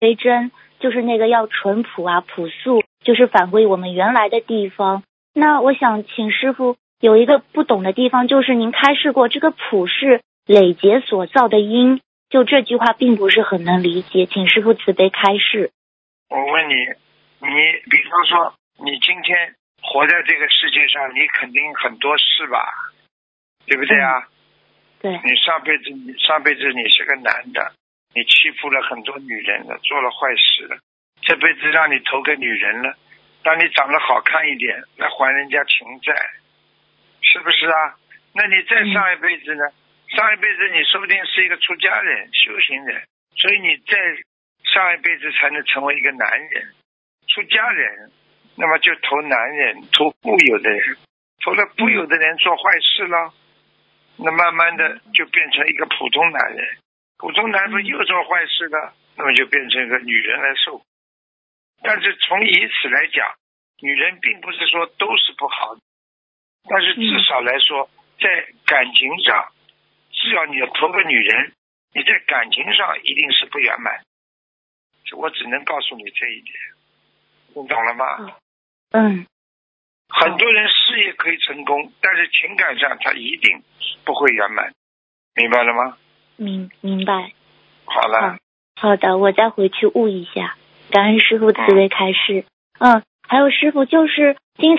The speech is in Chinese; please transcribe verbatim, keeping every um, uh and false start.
为真，就是那个要淳朴啊、朴素，就是返回我们原来的地方。那我想请师父，有一个不懂的地方，就是您开示过这个朴是累劫所造的因，就这句话并不是很能理解，请师父慈悲开示。 我问你，你比方说你今天活在这个世界上，你肯定很多事吧，对不对啊？ 嗯、对。 你上辈子你上辈子你是个男的，你欺负了很多女人了，做了坏事了，这辈子让你投个女人了，当你长得好看一点来还人家情债，是不是啊？那你再上一辈子呢、嗯、上一辈子你说不定是一个出家人修行人，所以你再上一辈子才能成为一个男人出家人，那么就投男人，投富有的人，投了富有的人做坏事了，那慢慢的就变成一个普通男人，普通男人又做坏事了，那么就变成一个女人来受。但是从以此来讲，女人并不是说都是不好的，但是至少来说在感情上，只要你要投个女人，你在感情上一定是不圆满，我只能告诉你这一点，你懂了吗？ 嗯， 很多人事业可以成功，但是情感上他一定不会圆满，明白了吗？ 明明白。 好了。 好, 好的，我再回去悟一下。感恩师父慈悲开示。嗯, 嗯还有师父就是经常